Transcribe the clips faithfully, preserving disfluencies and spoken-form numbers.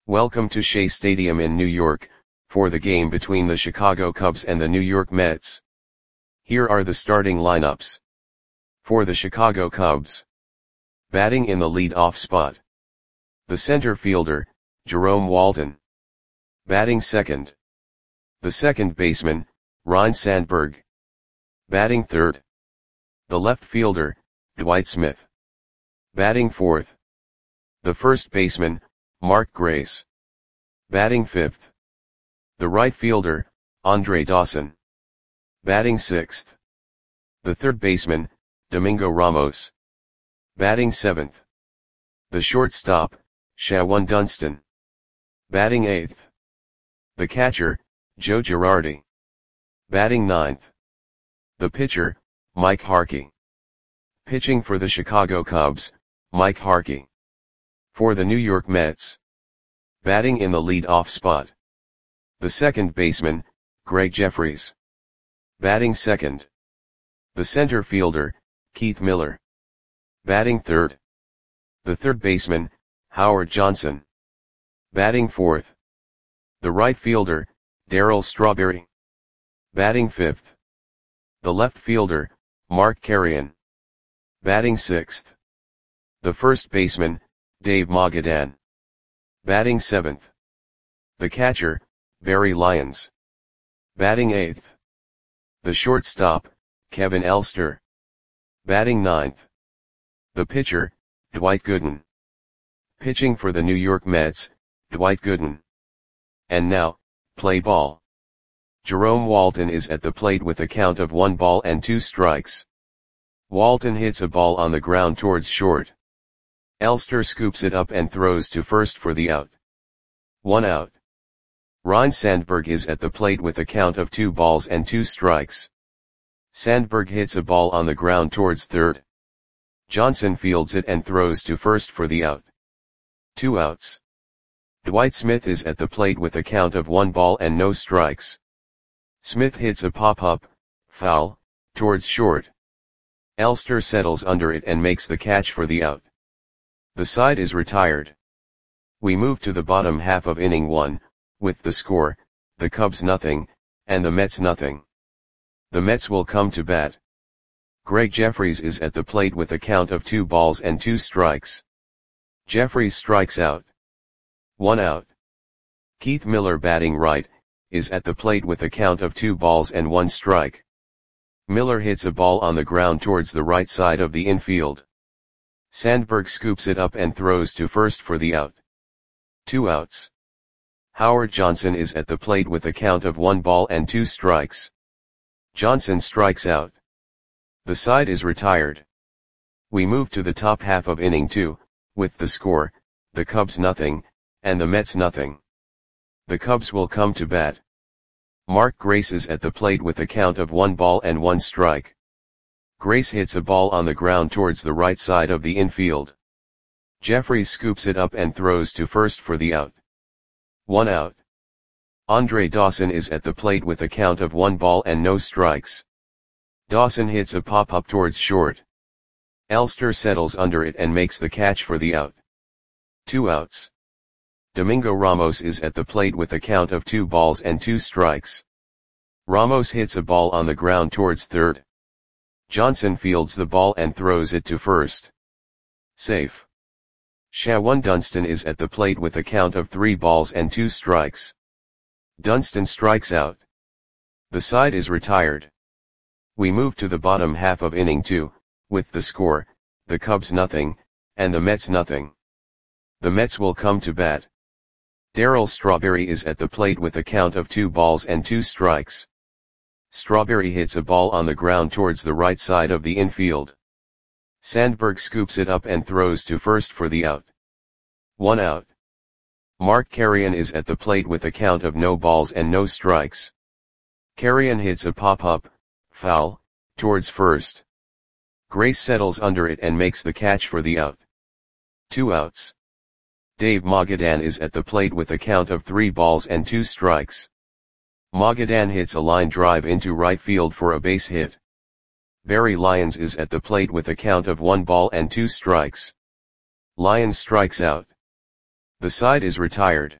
Welcome to Shea Stadium in New York, for the game between the Chicago Cubs and the New York Mets. Here are the starting lineups. For the Chicago Cubs. Batting in the lead-off spot. The center fielder, Jerome Walton. Batting second. The second baseman, Ryne Sandberg. Batting third. The left fielder, Dwight Smith. Batting fourth. The first baseman, Mark Grace. Batting fifth. The right fielder, Andre Dawson. Batting sixth. The third baseman, Domingo Ramos. Batting seventh. The shortstop, Shawon Dunston. Batting eighth. The catcher, Joe Girardi. Batting ninth. The pitcher, Mike Harkey. Pitching for the Chicago Cubs, Mike Harkey. For the New York Mets. Batting in the lead-off spot. The second baseman, Gregg Jefferies. Batting second. The center fielder, Keith Miller. Batting third. The third baseman, Howard Johnson. Batting fourth. The right fielder, Darryl Strawberry. Batting fifth. The left fielder, Mark Carreon. Batting sixth. The first baseman, Dave Magadan. Batting seventh. The catcher, Barry Lyons. Batting eighth. The shortstop, Kevin Elster. Batting ninth. The pitcher, Dwight Gooden. Pitching for the New York Mets, Dwight Gooden. And now, play ball. Jerome Walton is at the plate with a count of one ball and two strikes. Walton hits a ball on the ground towards short. Elster scoops it up and throws to first for the out. One out. Ryne Sandberg is at the plate with a count of two balls and two strikes. Sandberg hits a ball on the ground towards third. Johnson fields it and throws to first for the out. Two outs. Dwight Smith is at the plate with a count of one ball and no strikes. Smith hits a pop-up, foul, towards short. Elster settles under it and makes the catch for the out. The side is retired. We move to the bottom half of inning one, with the score, the Cubs nothing, and the Mets nothing. The Mets will come to bat. Gregg Jefferies is at the plate with a count of two balls and two strikes. Jefferies strikes out. One out. Keith Miller, batting right, is at the plate with a count of two balls and one strike. Miller hits a ball on the ground towards the right side of the infield. Sandberg scoops it up and throws to first for the out. Two outs. Howard Johnson is at the plate with a count of one ball and two strikes. Johnson strikes out. The side is retired. We move to the top half of inning two, with the score, the Cubs nothing, and the Mets nothing. The Cubs will come to bat. Mark Grace is at the plate with a count of one ball and one strike. Grace hits a ball on the ground towards the right side of the infield. Jefferies scoops it up and throws to first for the out. One out. Andre Dawson is at the plate with a count of one ball and no strikes. Dawson hits a pop-up towards short. Elster settles under it and makes the catch for the out. Two outs. Domingo Ramos is at the plate with a count of two balls and two strikes. Ramos hits a ball on the ground towards third. Johnson fields the ball and throws it to first. Safe. Shawon Dunston is at the plate with a count of three balls and two strikes. Dunston strikes out. The side is retired. We move to the bottom half of inning two, with the score, the Cubs nothing, and the Mets nothing. The Mets will come to bat. Darryl Strawberry is at the plate with a count of two balls and two strikes. Strawberry hits a ball on the ground towards the right side of the infield. Sandberg scoops it up and throws to first for the out. One out. Mark Carreon is at the plate with a count of no balls and no strikes. Carreon hits a pop-up, foul, towards first. Grace settles under it and makes the catch for the out. Two outs. Dave Magadan is at the plate with a count of three balls and two strikes. Magadan hits a line drive into right field for a base hit. Barry Lyons is at the plate with a count of one ball and two strikes. Lyons strikes out. The side is retired.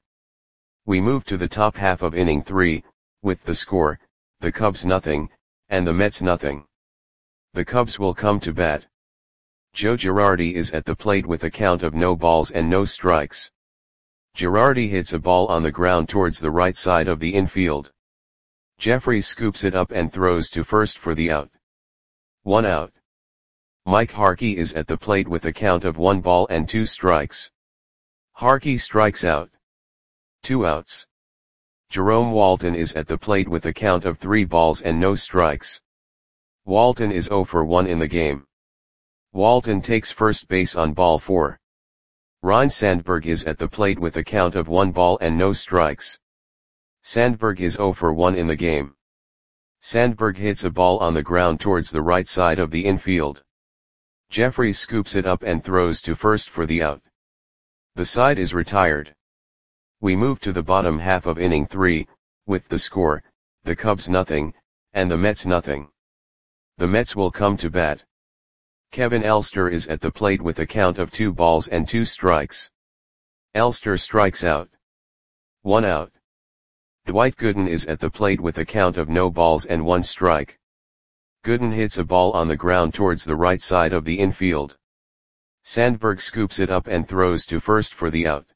We move to the top half of inning three, with the score, the Cubs nothing, and the Mets nothing. The Cubs will come to bat. Joe Girardi is at the plate with a count of no balls and no strikes. Girardi hits a ball on the ground towards the right side of the infield. Jefferies scoops it up and throws to first for the out. One out. Mike Harkey is at the plate with a count of one ball and two strikes. Harkey strikes out. Two outs. Jerome Walton is at the plate with a count of three balls and no strikes. Walton is zero for one in the game. Walton takes first base on ball four. Ryne Sandberg is at the plate with a count of one ball and no strikes. Sandberg is zero for one in the game. Sandberg hits a ball on the ground towards the right side of the infield. Jefferies scoops it up and throws to first for the out. The side is retired. We move to the bottom half of inning three, with the score, the Cubs nothing, and the Mets nothing. The Mets will come to bat. Kevin Elster is at the plate with a count of two balls and two strikes. Elster strikes out. One out. Dwight Gooden is at the plate with a count of no balls and one strike. Gooden hits a ball on the ground towards the right side of the infield. Sandberg scoops it up and throws to first for the out.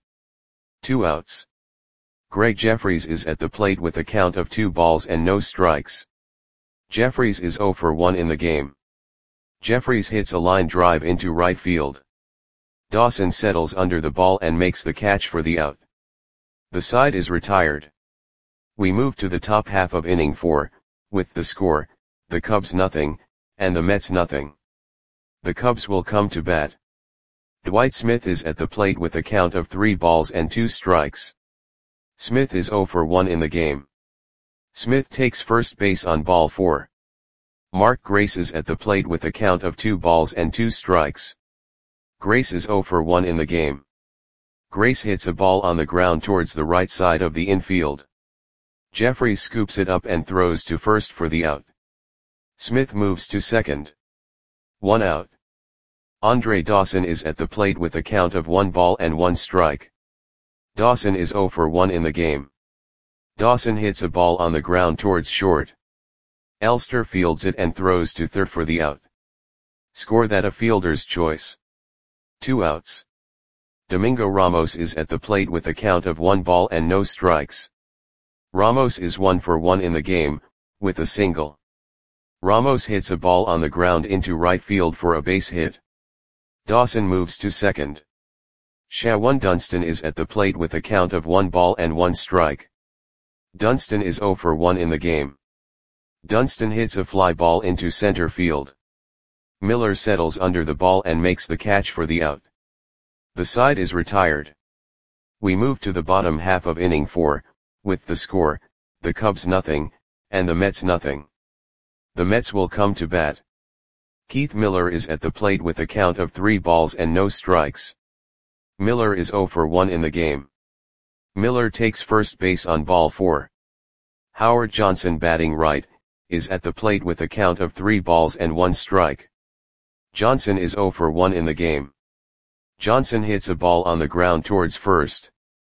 Two outs. Greg Jefferies is at the plate with a count of two balls and no strikes. Jefferies is zero for one in the game. Jefferies hits a line drive into right field. Dawson settles under the ball and makes the catch for the out. The side is retired. We move to the top half of inning four, with the score, the Cubs nothing, and the Mets nothing. The Cubs will come to bat. Dwight Smith is at the plate with a count of three balls and two strikes. Smith is zero for one in the game. Smith takes first base on ball four. Mark Grace is at the plate with a count of two balls and two strikes. Grace is zero for one in the game. Grace hits a ball on the ground towards the right side of the infield. Jefferies scoops it up and throws to first for the out. Smith moves to second. One out. Andre Dawson is at the plate with a count of one ball and one strike. Dawson is zero for one in the game. Dawson hits a ball on the ground towards short. Elster fields it and throws to third for the out. Score that a fielder's choice. Two outs. Domingo Ramos is at the plate with a count of one ball and no strikes. Ramos is one for one in the game, with a single. Ramos hits a ball on the ground into right field for a base hit. Dawson moves to second. Shawan Dunston is at the plate with a count of one ball and one strike. Dunston is zero for one in the game. Dunston hits a fly ball into center field. Miller settles under the ball and makes the catch for the out. The side is retired. We move to the bottom half of inning four, with the score, the Cubs nothing, and the Mets nothing. The Mets will come to bat. Keith Miller is at the plate with a count of three balls and no strikes. Miller is zero for one in the game. Miller takes first base on ball four. Howard Johnson, batting right, is at the plate with a count of three balls and one strike. Johnson is zero for one in the game. Johnson hits a ball on the ground towards first.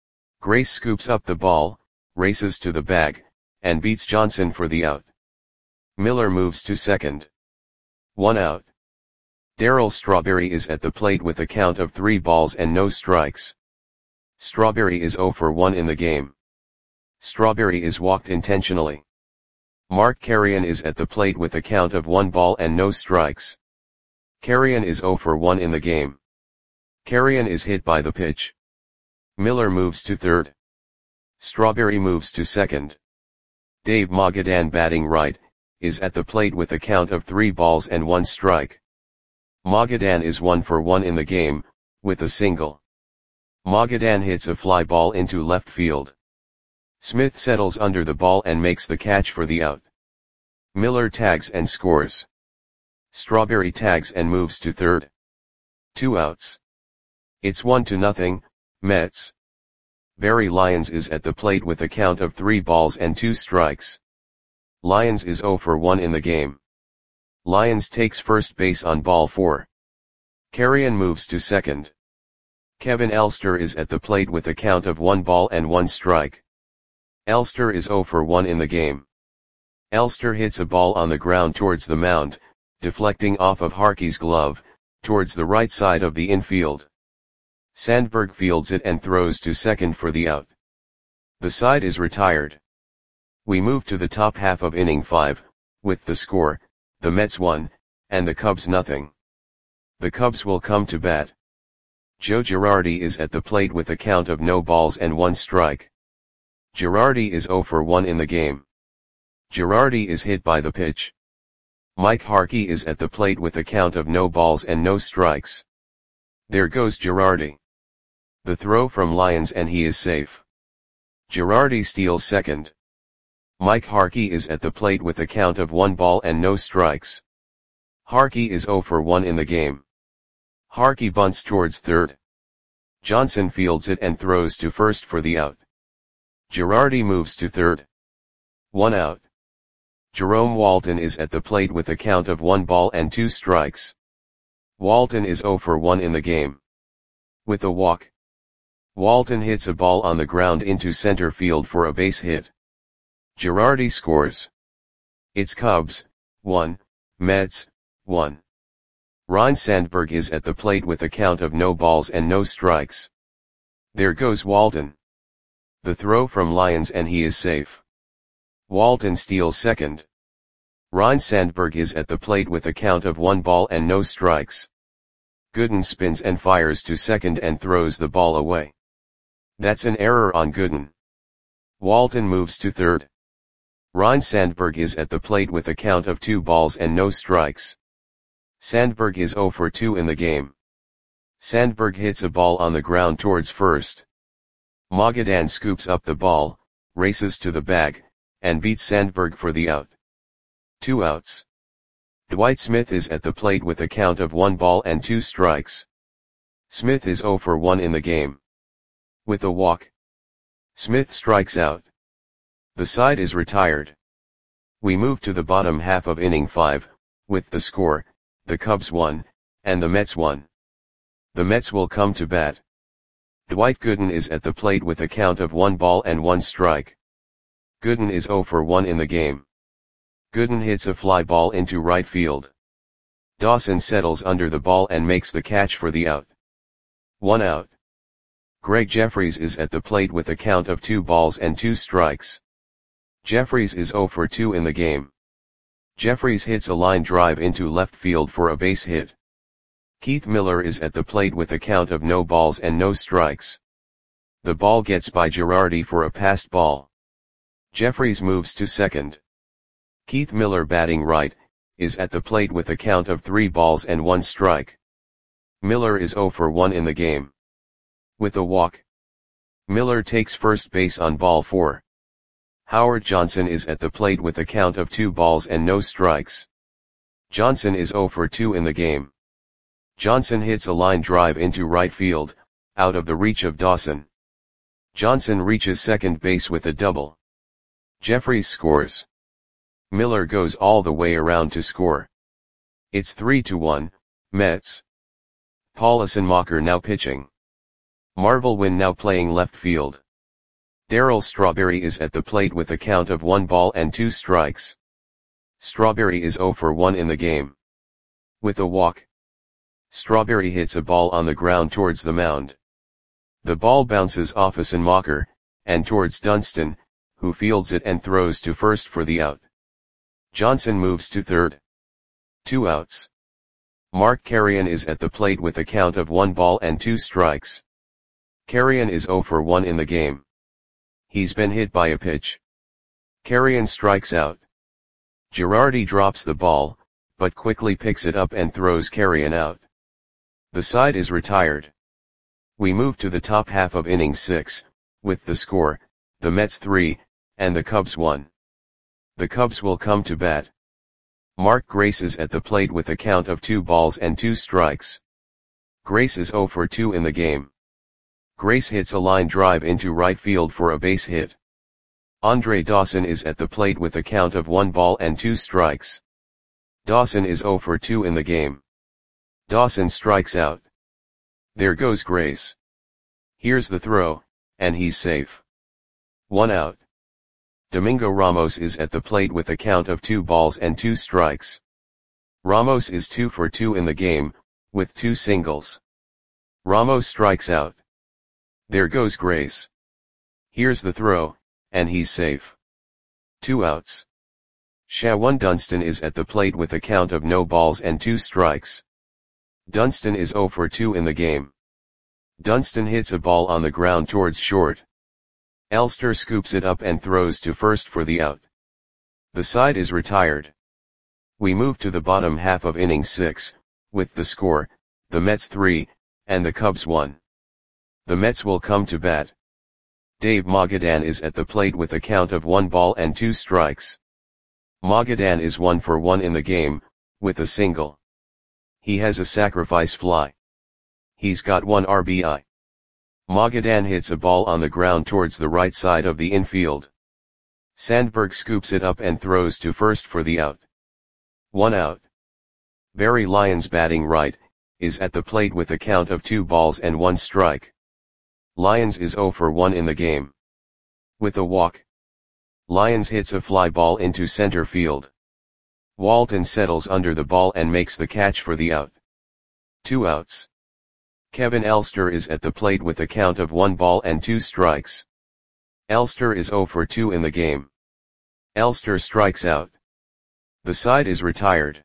Grace scoops up the ball, races to the bag, and beats Johnson for the out. Miller moves to second. One out. Darryl Strawberry is at the plate with a count of three balls and no strikes. Strawberry is zero for one in the game. Strawberry is walked intentionally. Mark Carrion is at the plate with a count of one ball and no strikes. Carrion is zero for one in the game. Carrion is hit by the pitch. Miller moves to third. Strawberry moves to second. Dave Magadan, batting right, is at the plate with a count of three balls and one strike. Magadan is one for one in the game, with a single. Magadan hits a fly ball into left field. Smith settles under the ball and makes the catch for the out. Miller tags and scores. Strawberry tags and moves to third. Two outs. It's one to nothing, Mets. Barry Lyons is at the plate with a count of three balls and two strikes. Lyons is zero for one in the game. Lyons takes first base on ball four. Carrion moves to second. Kevin Elster is at the plate with a count of one ball and one strike. Elster is zero for one in the game. Elster hits a ball on the ground towards the mound, deflecting off of Harkey's glove, towards the right side of the infield. Sandberg fields it and throws to second for the out. The side is retired. We move to the top half of inning five, with the score, the Mets one, and the Cubs nothing. The Cubs will come to bat. Joe Girardi is at the plate with a count of no balls and one strike. Girardi is zero for one in the game. Girardi is hit by the pitch. Mike Harkey is at the plate with a count of no balls and no strikes. There goes Girardi. The throw from Lyons and he is safe. Girardi steals second. Mike Harkey is at the plate with a count of one ball and no strikes. Harkey is zero for one in the game. Harkey bunts towards third. Johnson fields it and throws to first for the out. Girardi moves to third. One out. Jerome Walton is at the plate with a count of one ball and two strikes. Walton is zero for one in the game. With a walk, Walton hits a ball on the ground into center field for a base hit. Girardi scores. It's Cubs, one, Mets, one. Ryne Sandberg is at the plate with a count of no balls and no strikes. There goes Walton. The throw from Lyons and he is safe. Walton steals second. Ryne Sandberg is at the plate with a count of one ball and no strikes. Gooden spins and fires to second and throws the ball away. That's an error on Gooden. Walton moves to third. Ryne Sandberg is at the plate with a count of two balls and no strikes. Sandberg is zero for two in the game. Sandberg hits a ball on the ground towards first. Magadan scoops up the ball, races to the bag, and beats Sandberg for the out. Two outs. Dwight Smith is at the plate with a count of one ball and two strikes. Smith is zero for one in the game. With a walk, Smith strikes out. The side is retired. We move to the bottom half of inning five, with the score, the Cubs one, and the Mets one. The Mets will come to bat. Dwight Gooden is at the plate with a count of one ball and one strike. Gooden is zero for one in the game. Gooden hits a fly ball into right field. Dawson settles under the ball and makes the catch for the out. One out. Greg Jeffries is at the plate with a count of two balls and two strikes. Jeffries is zero for two in the game. Jeffries hits a line drive into left field for a base hit. Keith Miller is at the plate with a count of no balls and no strikes. The ball gets by Girardi for a passed ball. Jeffries moves to second. Keith Miller, batting right, is at the plate with a count of three balls and one strike. Miller is zero for one in the game. With a walk, Miller takes first base on ball four. Howard Johnson is at the plate with a count of two balls and no strikes. Johnson is zero for two in the game. Johnson hits a line drive into right field, out of the reach of Dawson. Johnson reaches second base with a double. Jeffries scores. Miller goes all the way around to score. It's three to one, Mets. Paul Assenmacher now pitching. Marvel Wynn now playing left field. Darryl Strawberry is at the plate with a count of one ball and two strikes. Strawberry is zero for one in the game. With a walk, Strawberry hits a ball on the ground towards the mound. The ball bounces off Assenmacher, and towards Dunston, who fields it and throws to first for the out. Johnson moves to third. Two outs. Mark Carrion is at the plate with a count of one ball and two strikes. Carrion is zero for one in the game. He's been hit by a pitch. Carrion strikes out. Girardi drops the ball, but quickly picks it up and throws Carrion out. The side is retired. We move to the top half of inning six, with the score, the Mets three, and the Cubs one. The Cubs will come to bat. Mark Grace is at the plate with a count of two balls and two strikes. Grace is zero for two in the game. Grace hits a line drive into right field for a base hit. Andre Dawson is at the plate with a count of one ball and two strikes. Dawson is zero for two in the game. Dawson strikes out. There goes Grace. Here's the throw, and he's safe. One out. Domingo Ramos is at the plate with a count of two balls and two strikes. Ramos is two for two in the game, with two singles. Ramos strikes out. There goes Grace. Here's the throw, and he's safe. Two outs. Shawan Dunston is at the plate with a count of no balls and two strikes. Dunston is zero for two in the game. Dunston hits a ball on the ground towards short. Elster scoops it up and throws to first for the out. The side is retired. We move to the bottom half of inning six, with the score, the Mets three, and the Cubs one. The Mets will come to bat. Dave Magadan is at the plate with a count of one ball and two strikes. Magadan is one for one in the game, with a single. He has a sacrifice fly. He's got one R B I. Magadan hits a ball on the ground towards the right side of the infield. Sandberg scoops it up and throws to first for the out. One out. Barry Lyons, batting right, is at the plate with a count of two balls and one strike. Lyons is zero for one in the game. With a walk. Lyons hits a fly ball into center field. Walton settles under the ball and makes the catch for the out. Two outs. Kevin Elster is at the plate with a count of one ball and two strikes. Elster is zero for two in the game. Elster strikes out. The side is retired.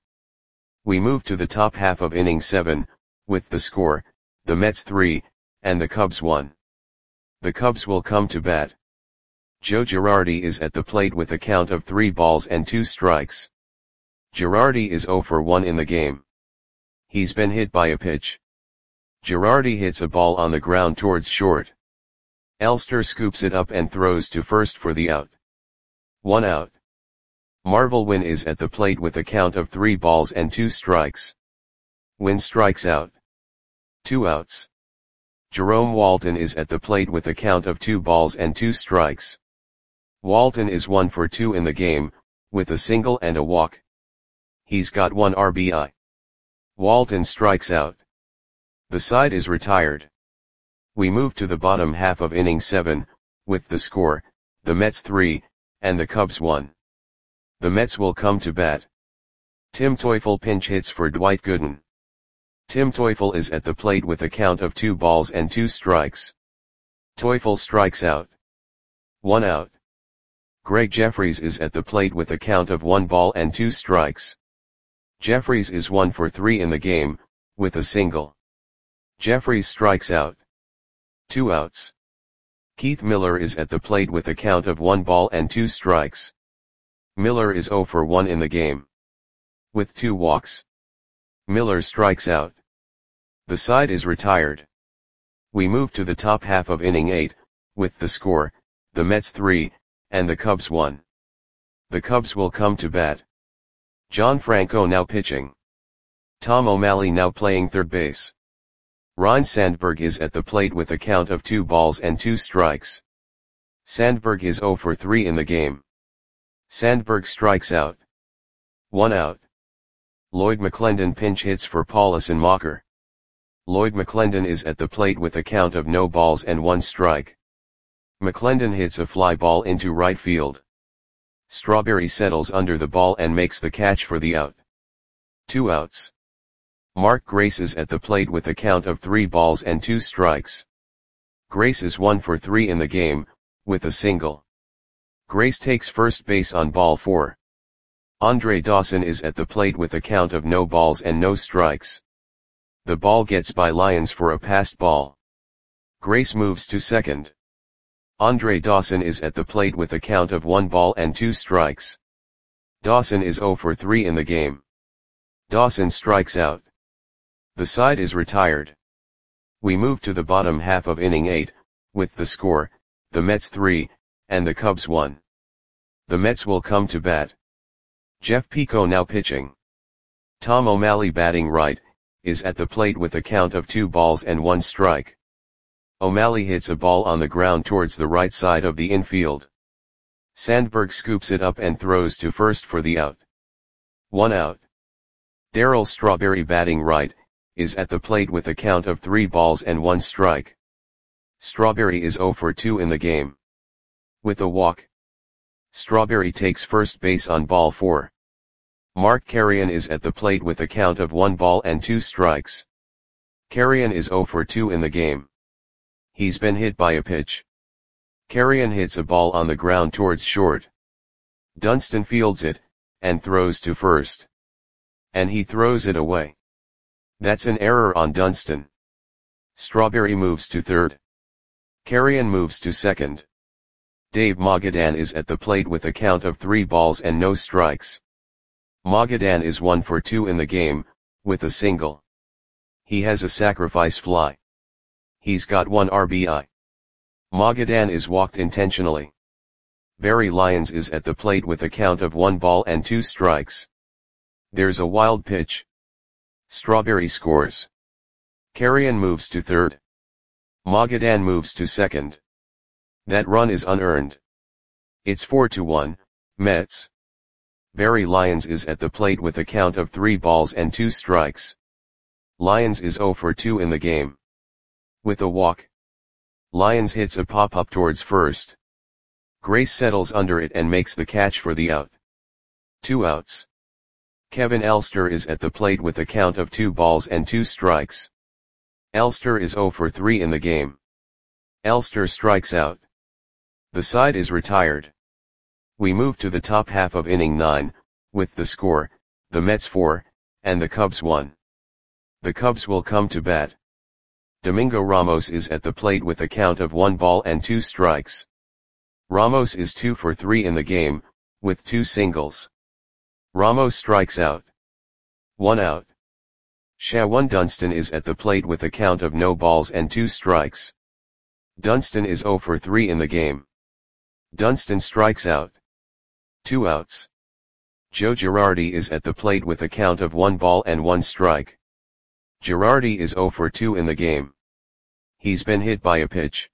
We move to the top half of inning seven, with the score, the Mets three, and the Cubs one. The Cubs will come to bat. Joe Girardi is at the plate with a count of three balls and two strikes. Girardi is zero for one in the game. He's been hit by a pitch. Girardi hits a ball on the ground towards short. Elster scoops it up and throws to first for the out. One out. Marvel Wynn is at the plate with a count of three balls and two strikes. Wynn strikes out. Two outs. Jerome Walton is at the plate with a count of two balls and two strikes. Walton is one for two in the game, with a single and a walk. He's got one R B I. Walton strikes out. The side is retired. We move to the bottom half of inning seven, with the score, the Mets three, and the Cubs one. The Mets will come to bat. Tim Teufel pinch hits for Dwight Gooden. Tim Teufel is at the plate with a count of two balls and two strikes. Teufel strikes out. One out. Greg Jeffries is at the plate with a count of one ball and two strikes. Jeffries is one for three in the game, with a single. Jeffries strikes out. Two outs. Keith Miller is at the plate with a count of one ball and two strikes. Miller is zero for one in the game. With two walks. Miller strikes out. The side is retired. We move to the top half of inning eight, with the score, the Mets three, and the Cubs one. The Cubs will come to bat. John Franco now pitching. Tom O'Malley now playing third base. Ryne Sandberg is at the plate with a count of two balls and two strikes. Sandberg is zero for three in the game. Sandberg strikes out. One out. Lloyd McClendon pinch hits for Paulison Mocker. Lloyd McClendon is at the plate with a count of no balls and one strike. McClendon hits a fly ball into right field. Strawberry settles under the ball and makes the catch for the out. Two outs. Mark Grace is at the plate with a count of three balls and two strikes. Grace is one for three in the game, with a single. Grace takes first base on ball four. Andre Dawson is at the plate with a count of no balls and no strikes. The ball gets by Lyons for a passed ball. Grace moves to second. Andre Dawson is at the plate with a count of one ball and two strikes. Dawson is zero for three in the game. Dawson strikes out. The side is retired. We move to the bottom half of inning eight, with the score, the Mets three, and the Cubs one. The Mets will come to bat. Jeff Pico now pitching. Tom O'Malley, batting right, is at the plate with a count of two balls and one strike. O'Malley hits a ball on the ground towards the right side of the infield. Sandberg scoops it up and throws to first for the out. One out. Darryl Strawberry, batting right, is at the plate with a count of three balls and one strike. Strawberry is zero for two in the game. With a walk, Strawberry takes first base on ball four. Mark Carrion is at the plate with a count of one ball and two strikes. Carrion is zero for two in the game. He's been hit by a pitch. Carrion hits a ball on the ground towards short. Dunston fields it, and throws to first. And he throws it away. That's an error on Dunston. Strawberry moves to third. Carrion moves to second. Dave Magadan is at the plate with a count of three balls and no strikes. Magadan is one for two in the game, with a single. He has a sacrifice fly. He's got one R B I. Magadan is walked intentionally. Barry Lyons is at the plate with a count of one ball and two strikes. There's a wild pitch. Strawberry scores. Carrion moves to third. Magadan moves to second. That run is unearned. It's four to one, Mets. Barry Lyons is at the plate with a count of three balls and two strikes. Lyons is zero for two in the game. With a walk, Lyons hits a pop-up towards first. Grace settles under it and makes the catch for the out. Two outs. Kevin Elster is at the plate with a count of two balls and two strikes. Elster is zero for three in the game. Elster strikes out. The side is retired. We move to the top half of inning nine, with the score, the Mets four, and the Cubs one. The Cubs will come to bat. Domingo Ramos is at the plate with a count of one ball and two strikes. Ramos is two for three in the game, with two singles. Ramos strikes out. One out. Shawan Dunston is at the plate with a count of no balls and two strikes. Dunston is zero for three in the game. Dunston strikes out. Two outs. Joe Girardi is at the plate with a count of one ball and one strike. Girardi is zero for two in the game. He's been hit by a pitch.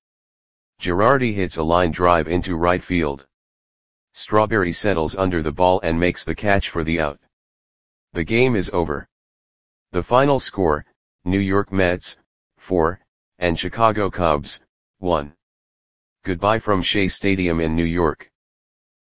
Girardi hits a line drive into right field. Strawberry settles under the ball and makes the catch for the out. The game is over. The final score, New York Mets, four, and Chicago Cubs, one. Goodbye from Shea Stadium in New York.